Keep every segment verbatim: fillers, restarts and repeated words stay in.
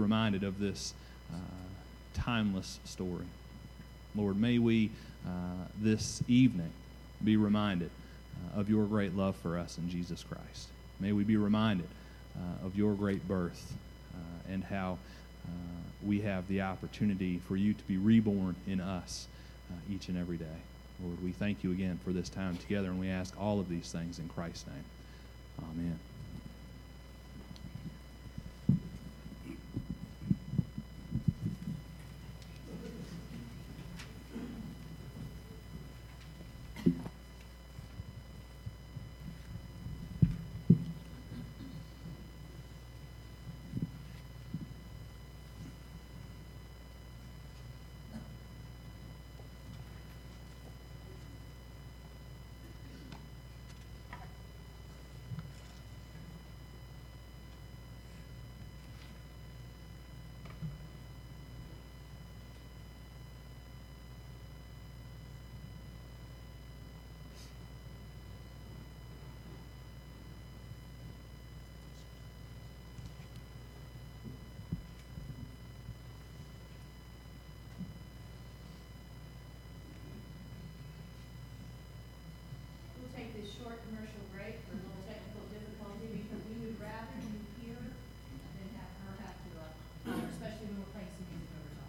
reminded of this uh, timeless story. Lord, may we uh, this evening be reminded uh, of your great love for us in Jesus Christ. May we be reminded uh, of your great birth uh, and how uh, we have the opportunity for you to be reborn in us uh, each and every day. Lord, we thank you again for this time together, and we ask all of these things in Christ's name. Amen. Take this short commercial break for a little technical difficulty because we would rather you hear than have her have to, uh, especially when we're playing some music over top.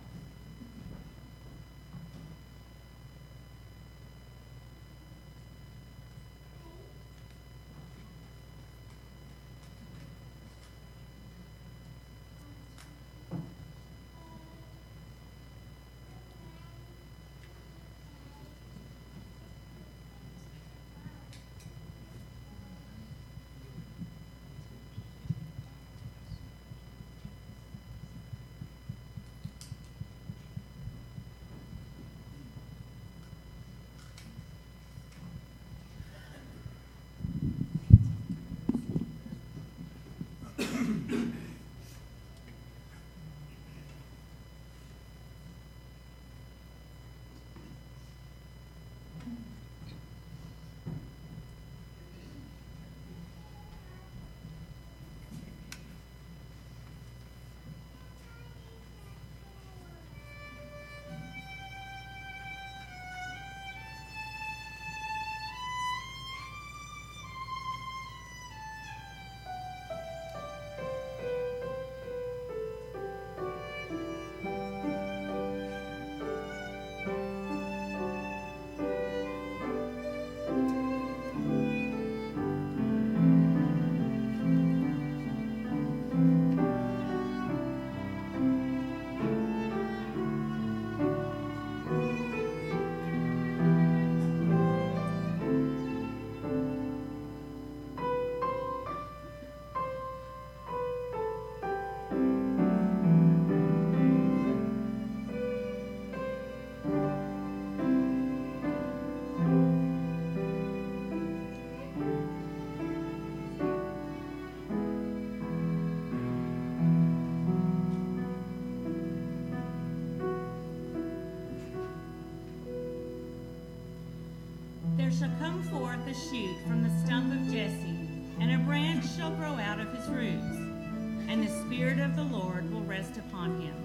There shall come forth a shoot from the stump of Jesse, and a branch shall grow out of his roots, and the Spirit of the Lord will rest upon him.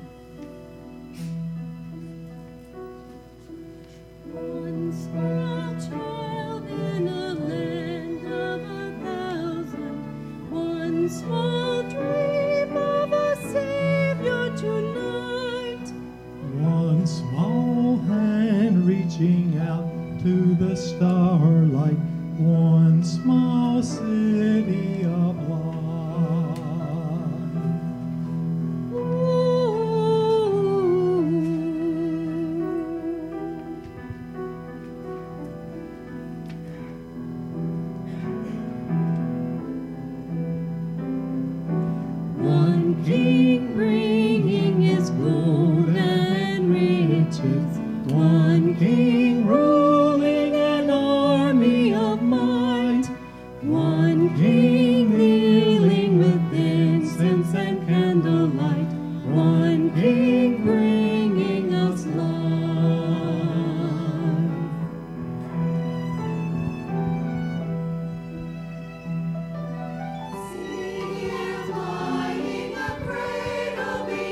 One small child in a land of a thousand, one small dream of a Savior tonight. One small hand reaching out to the starlight, one small city of light. One king bringing his gold and riches, one king ruling an army of might, one king kneeling with incense and candlelight, one king bringing us life. Singing and lying a cradle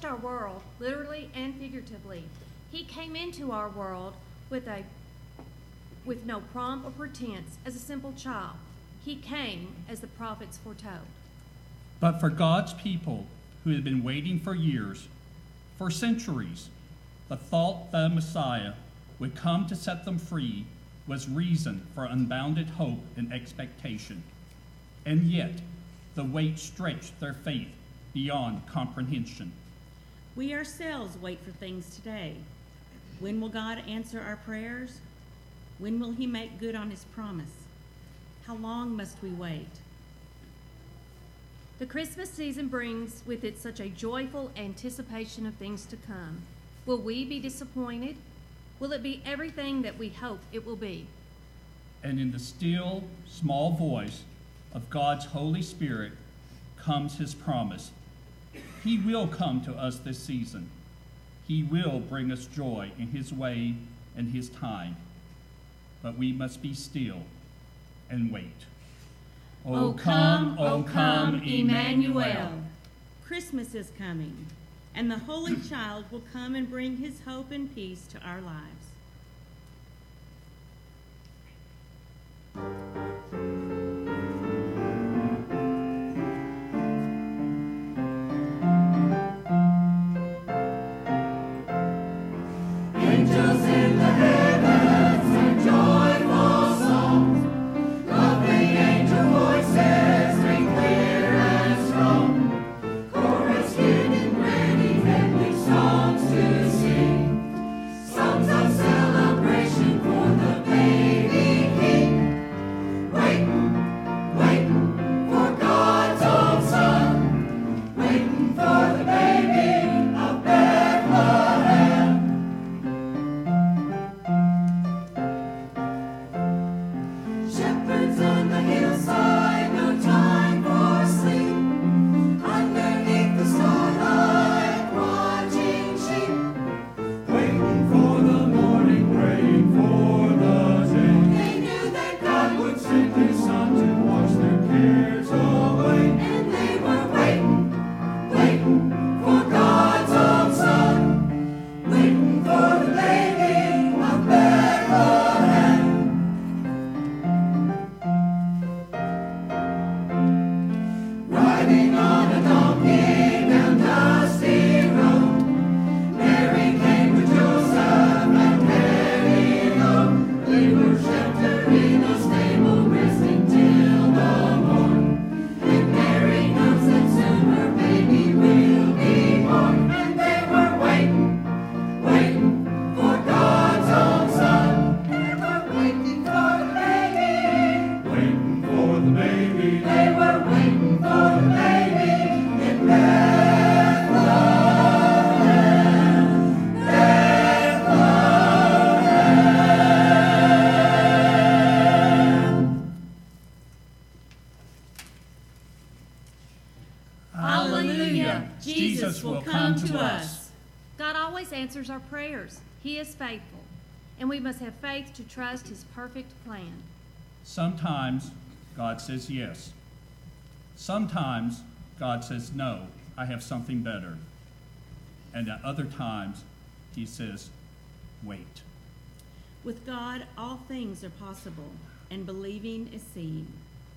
changed our world, literally and figuratively. He came into our world with a with no pomp or pretense as a simple child. He came as the prophets foretold. But for God's people who had been waiting for years, for centuries, the thought that a Messiah would come to set them free was reason for unbounded hope and expectation. And yet, the wait stretched their faith beyond comprehension. We ourselves wait for things today. When will God answer our prayers? When will he make good on his promise? How long must we wait? The Christmas season brings with it such a joyful anticipation of things to come. Will we be disappointed? Will it be everything that we hope it will be? And in the still, small voice of God's Holy Spirit comes his promise. He will come to us this season. He will bring us joy in his way and his time. But we must be still and wait. O come, O come, Emmanuel. Christmas is coming, and the Holy Child will come and bring his hope and peace to our lives. Answers our prayers. He is faithful, and we must have faith to trust his perfect plan. Sometimes God says yes. Sometimes God says no, I have something better. And at other times, he says, wait. With God, all things are possible, and believing is seeing.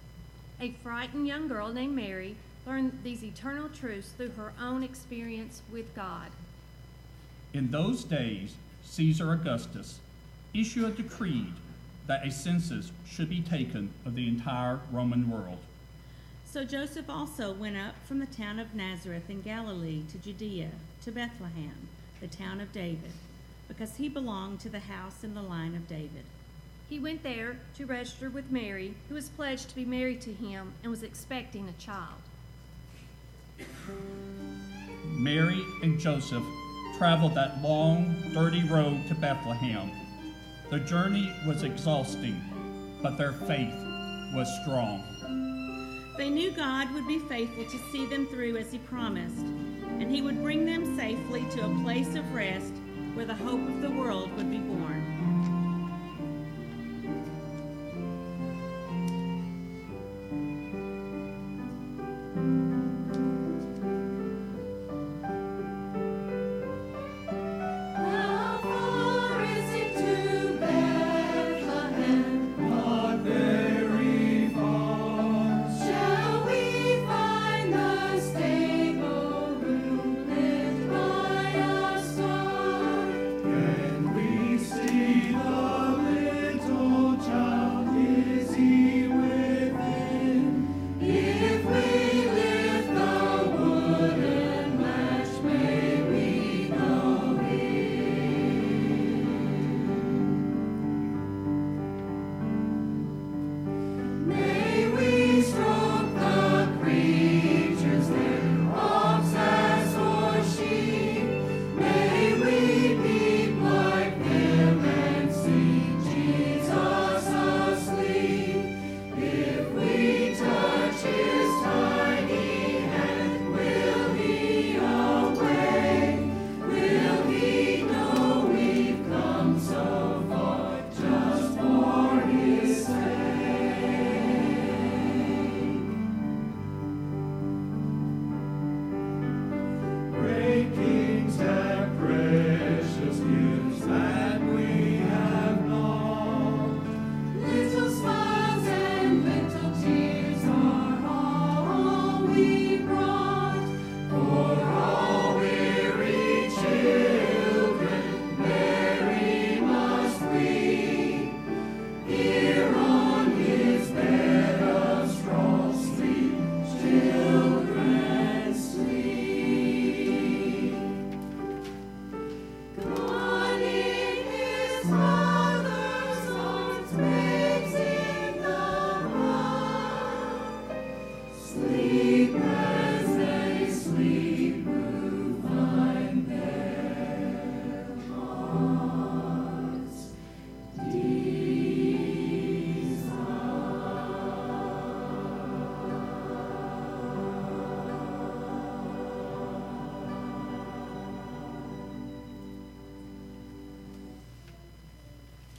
A frightened young girl named Mary learned these eternal truths through her own experience with God. In those days, Caesar Augustus issued a decree that a census should be taken of the entire Roman world. So Joseph also went up from the town of Nazareth in Galilee to Judea, to Bethlehem, the town of David, because he belonged to the house and the line of David. He went there to register with Mary, who was pledged to be married to him and was expecting a child. Mary and Joseph traveled that long, dirty road to Bethlehem. The journey was exhausting, but their faith was strong. They knew God would be faithful to see them through as he promised, and he would bring them safely to a place of rest where the hope of the world would be born.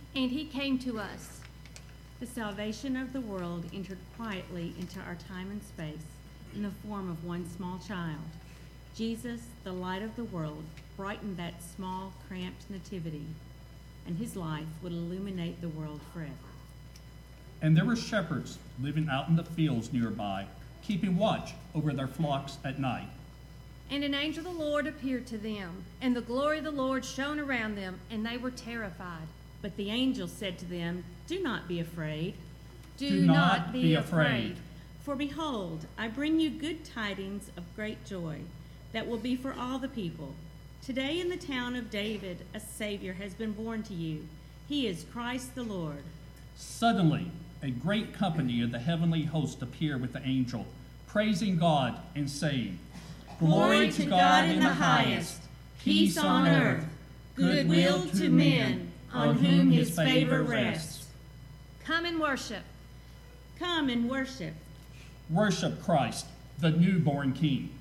and he came to us. The salvation of the world entered quietly into our time and space in the form of one small child. Jesus, the light of the world, brightened that small, cramped nativity, and his life would illuminate the world forever. And there were shepherds living out in the fields nearby, keeping watch over their flocks at night. And an angel of the Lord appeared to them, and the glory of the Lord shone around them, and they were terrified. But the angel said to them, "Do not be afraid, Do, Do not be afraid. for behold, I bring you good tidings of great joy that will be for all the people. Today in the town of David a Savior has been born to you. He is Christ the Lord." Suddenly, a great company of the heavenly host appeared with the angel, praising God and saying, Glory to God in the highest, peace on earth, goodwill to men, on whom his favor rests. Come and worship. Come and worship. Worship Christ, the newborn King.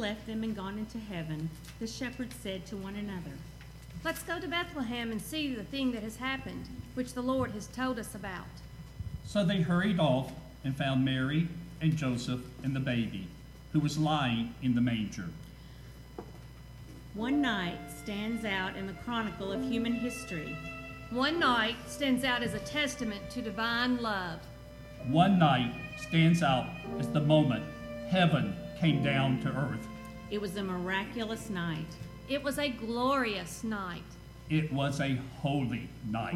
left them and gone into heaven, the shepherds said to one another, Let's go to Bethlehem and see the thing that has happened, which the Lord has told us about. So they hurried off and found Mary and Joseph and the baby, who was lying in the manger. One night stands out in the chronicle of human history. One night stands out as a testament to divine love. One night stands out as the moment heaven came down to earth. It was a miraculous night. It was a glorious night. It was a holy night.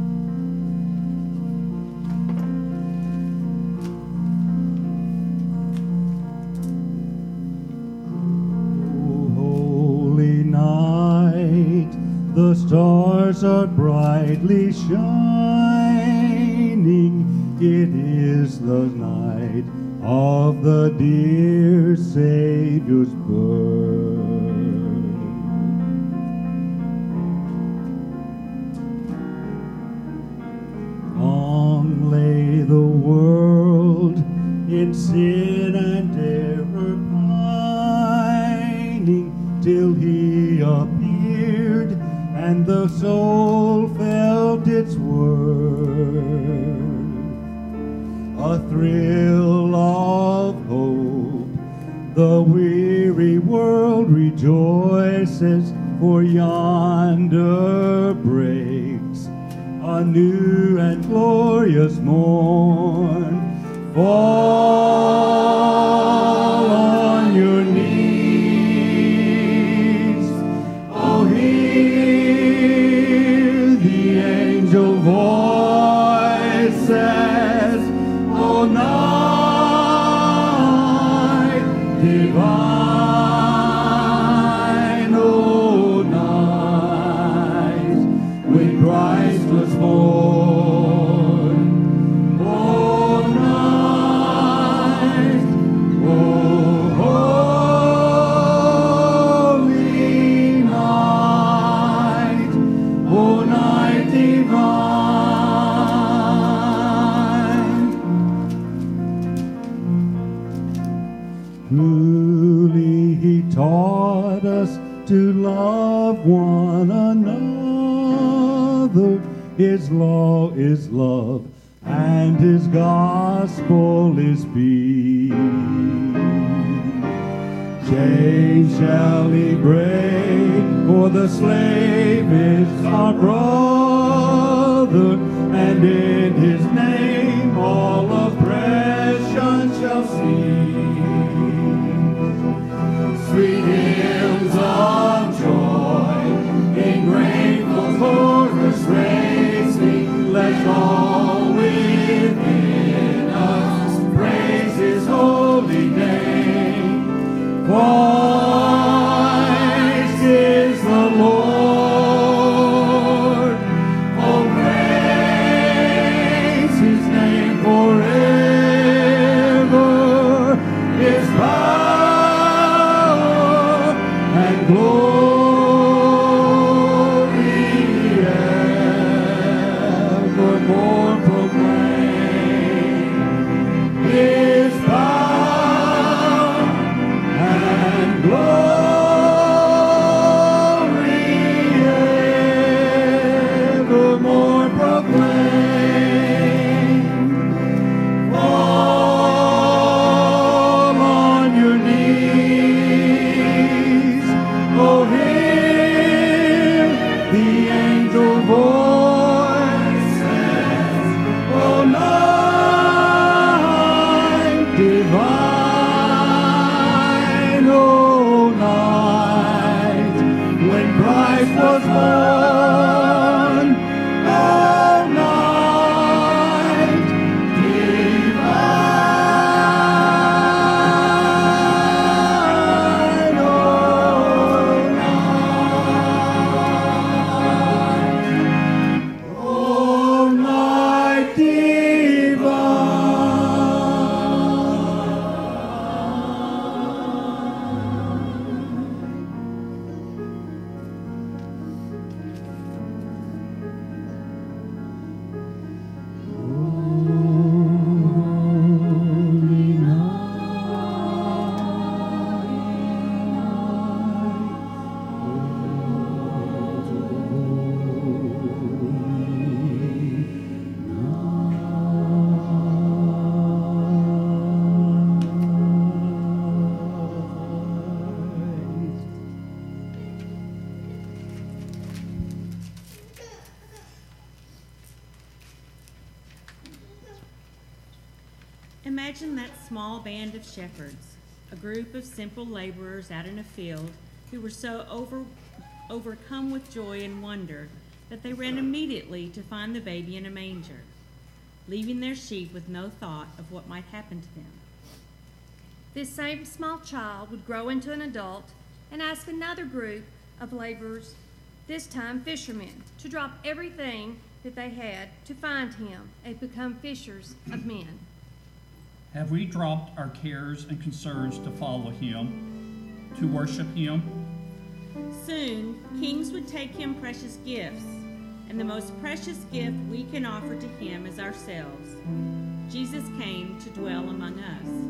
Oh, holy night, the stars are brightly shining. It is the night of the dear Savior's birth. Long lay the world in sin and error pining, till he appeared and the soul felt its worth. A thrill of hope, the weary world rejoices, for yonder breaks a new and glorious morn. Fall on your knees, oh, hear the angel voices, oh, night divine, oh, night when Christ was born. Oh, night, oh, holy night, oh, night divine. Truly he taught us to love one another. His law is love, and his gospel is peace. Chains shall he break, for the slave is our brother, and in his name all oppression shall cease. Sweet hymns of joy in grateful chorus raising, let all within us praise his holy name. Christ is the Lord. Oh, praise his name forever. His power Imagine that small band of shepherds, a group of simple laborers out in a field who were so over, overcome with joy and wonder that they ran immediately to find the baby in a manger, leaving their sheep with no thought of what might happen to them. This same small child would grow into an adult and ask another group of laborers, this time fishermen, to drop everything that they had to find him and become fishers of men. Have we dropped our cares and concerns to follow him, to worship him? Soon, kings would take him precious gifts, and the most precious gift we can offer to him is ourselves. Jesus came to dwell among us.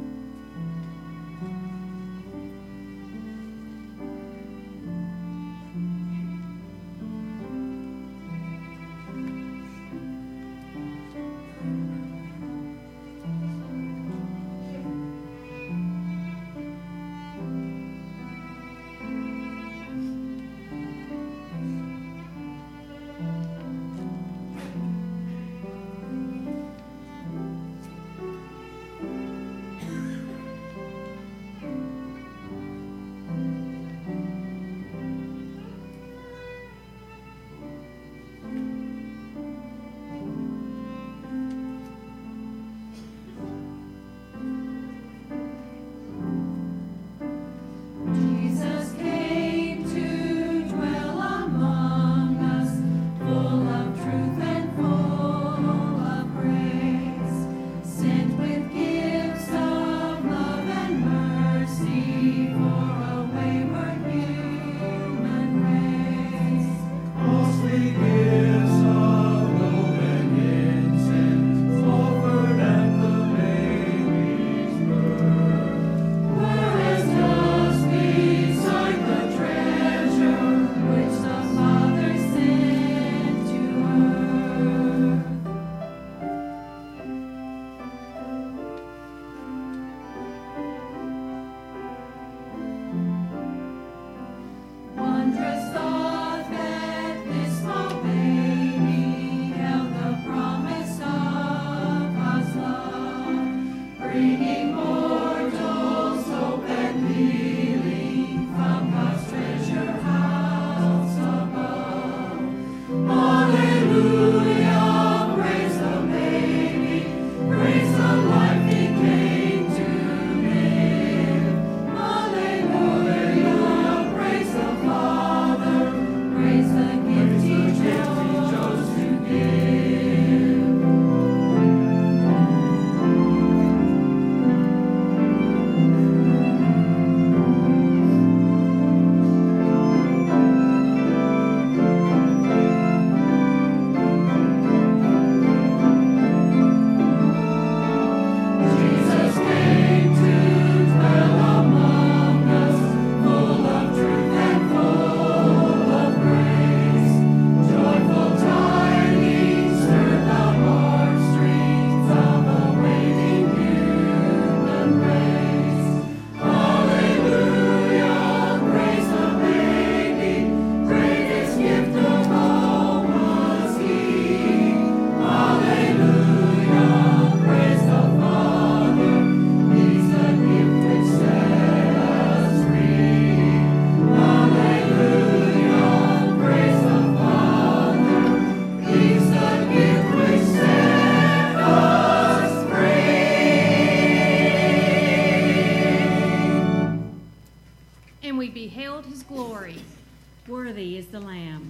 Worthy is the Lamb.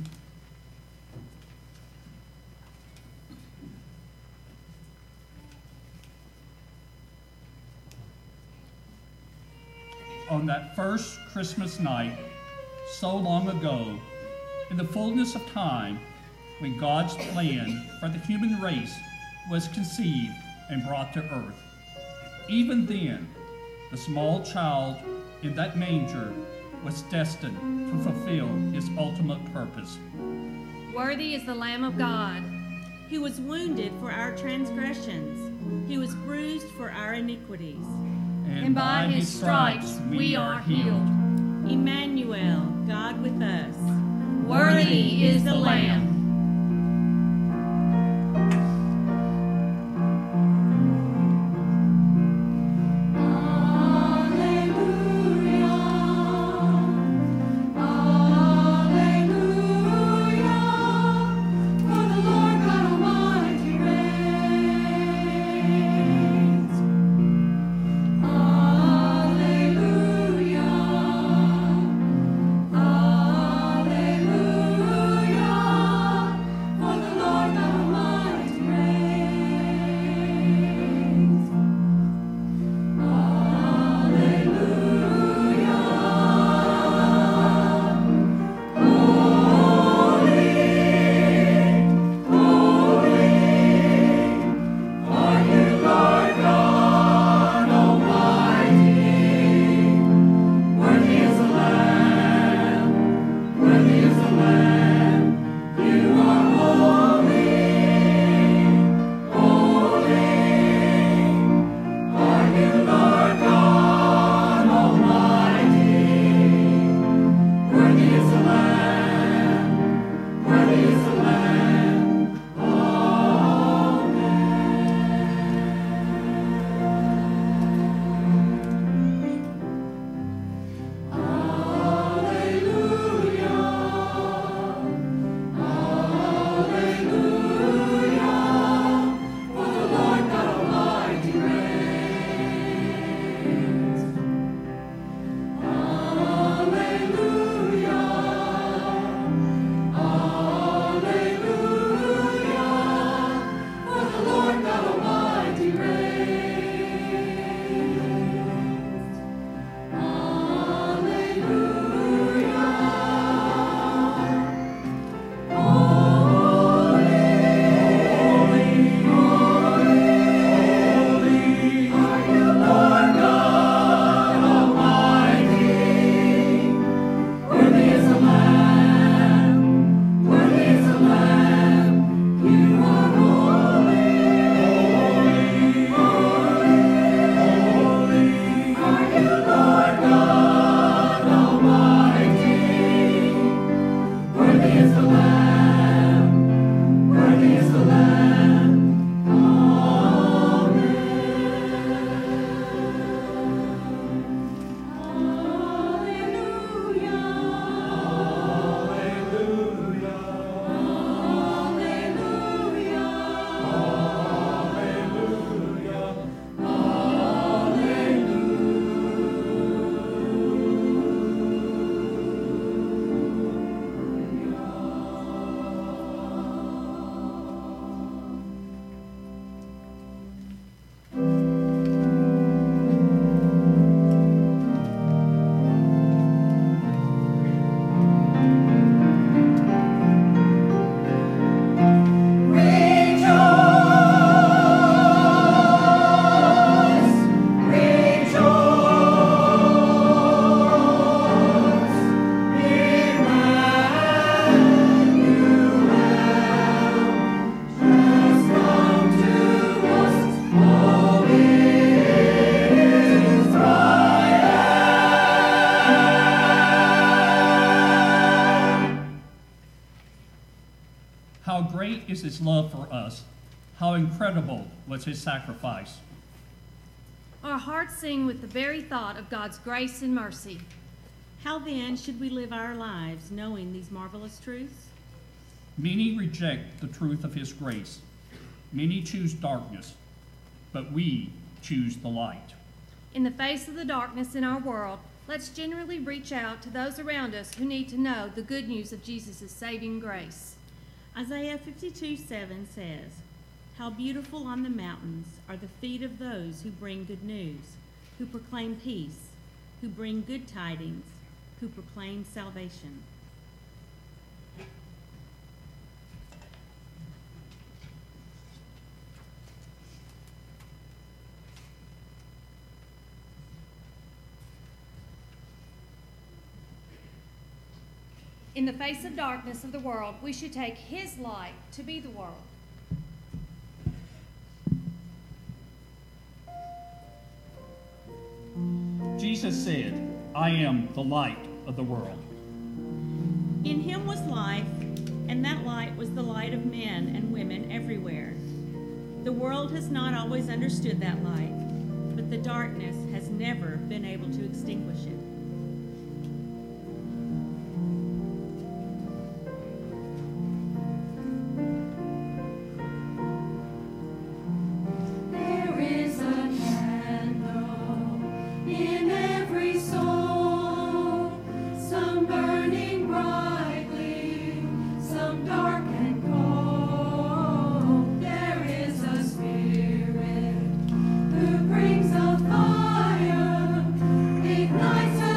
On that first Christmas night, so long ago, in the fullness of time, when God's plan for the human race was conceived and brought to earth, even then, the small child in that manger was destined to fulfill his ultimate purpose. Worthy is the Lamb of God. He was wounded for our transgressions. He was bruised for our iniquities. And, And by his stripes we are healed. Emmanuel, God with us. Worthy is the Lamb. how great is his love for us, how incredible was his sacrifice. Our hearts sing with the very thought of God's grace and mercy. How then should we live our lives knowing these marvelous truths? Many reject the truth of his grace. Many choose darkness, but we choose the light. In the face of the darkness in our world, let's generally reach out to those around us who need to know the good news of Jesus' saving grace. Isaiah fifty-two seven says, "How beautiful on the mountains are the feet of those who bring good news, who proclaim peace, who bring good tidings, who proclaim salvation." In the face of darkness of the world, we should take his light to be the world. Jesus said, "I am the light of the world." In him was life, and that light was the light of men and women everywhere. The world has not always understood that light, but the darkness has never been able to extinguish it. There is a candle in every soul, some burning brightly, some dark and cold. There is a spirit who brings a fire, ignites a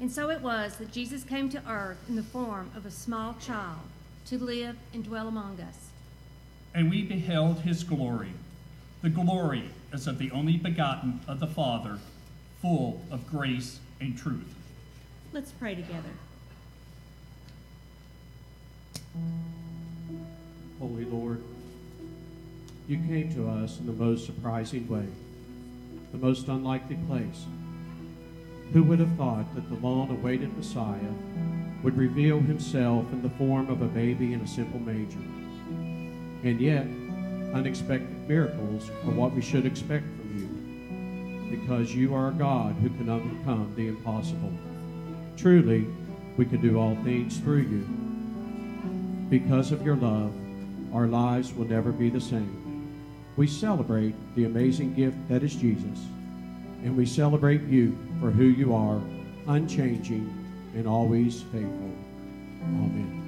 And so it was that Jesus came to earth in the form of a small child to live and dwell among us. And we beheld his glory, the glory as of the only begotten of the Father, full of grace and truth. Let's pray together. Holy Lord, you came to us in the most surprising way, the most unlikely place. Who would have thought that the long-awaited Messiah would reveal himself in the form of a baby in a simple manger? And yet, unexpected miracles are what we should expect from you, because you are a God who can overcome the impossible. Truly, we can do all things through you. Because of your love, our lives will never be the same. We celebrate the amazing gift that is Jesus, and we celebrate you for who you are, unchanging and always faithful. Amen.